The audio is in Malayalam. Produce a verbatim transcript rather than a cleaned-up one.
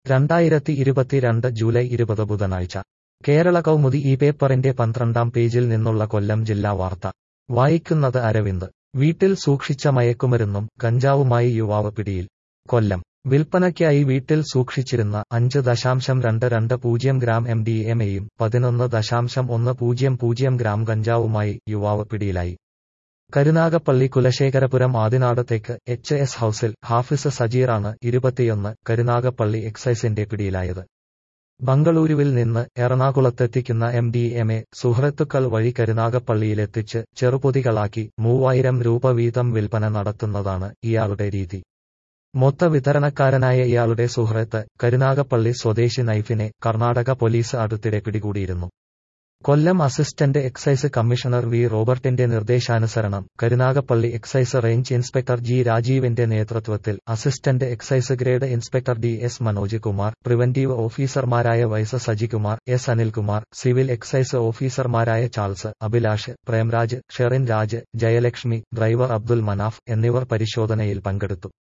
രണ്ടായിരത്തി ഇരുപത്തിരണ്ട് ജൂലൈ ഇരുപത് ബുധനാഴ്ച കേരള കൗമുദി ഈ പേപ്പറിന്റെ പന്ത്രണ്ടാം പേജിൽ നിന്നുള്ള കൊല്ലം ജില്ലാ വാർത്ത വായിക്കുന്നത് അരവിന്ദ്. വീട്ടിൽ സൂക്ഷിച്ച മയക്കുമരുന്നും കഞ്ചാവുമായി യുവാവ് പിടിയിൽ. കൊല്ലം. വിൽപ്പനയ്ക്കായി വീട്ടിൽ സൂക്ഷിച്ചിരുന്ന അഞ്ച് ദശാംശം രണ്ട് രണ്ട് പൂജ്യം ഗ്രാം എം ഡി എം എയും പതിനൊന്ന് ദശാംശം ഒന്ന് പൂജ്യം പൂജ്യം ഗ്രാം കഞ്ചാവുമായി യുവാവ് പിടിയിലായി. കരുനാഗപ്പള്ളി കുലശേഖരപുരം ആദിനാട് തെക്ക് എച്ച് എസ് ഹൌസിൽ ഹാഫിസ് സജീറാണ് ഇരുപത്തിയൊന്ന് കരുനാഗപ്പള്ളി എക്സൈസിന്റെ പിടിയിലായത്. ബംഗളൂരുവിൽ നിന്ന് എറണാകുളത്തെത്തിക്കുന്ന എം ഡി എം എ സുഹൃത്തുക്കൾ വഴി കരുനാഗപ്പള്ളിയിലെത്തിച്ച് ചെറുപൊതികളാക്കി മൂവായിരം രൂപ വീതം വിൽപ്പന നടത്തുന്നതാണ് ഇയാളുടെ രീതി. മൊത്ത വിതരണക്കാരനായ ഇയാളുടെ സുഹൃത്ത് കരുനാഗപ്പള്ളി സ്വദേശി നൈഫിനെ കർണാടക പോലീസ് അടുത്തിടെ പിടികൂടിയിരുന്നു. Kollam assistant excise commissioner V റോബർട്ടിന്റെ നിർദ്ദേശാനുസരണം Karunagappally excise range inspector G രാജീവിന്റെ നേതൃത്വത്തിൽ assistant excise grade inspector D S Manoj Kumar, preventive ഓഫീസർമാരായ വൈസ് Sajikumar, S Anilkumar, civil excise ഓഫീസർമാരായ ചാൾസ്, അഭിലാഷ്, പ്രേംരാജ്, ഷെറിൻ രാജ്, ജയലക്ഷ്മി, ഡ്രൈവർ അബ്ദുൽ മനാഫ് എന്നിവർ പരിശോധനയിൽ പങ്കെടുത്തു.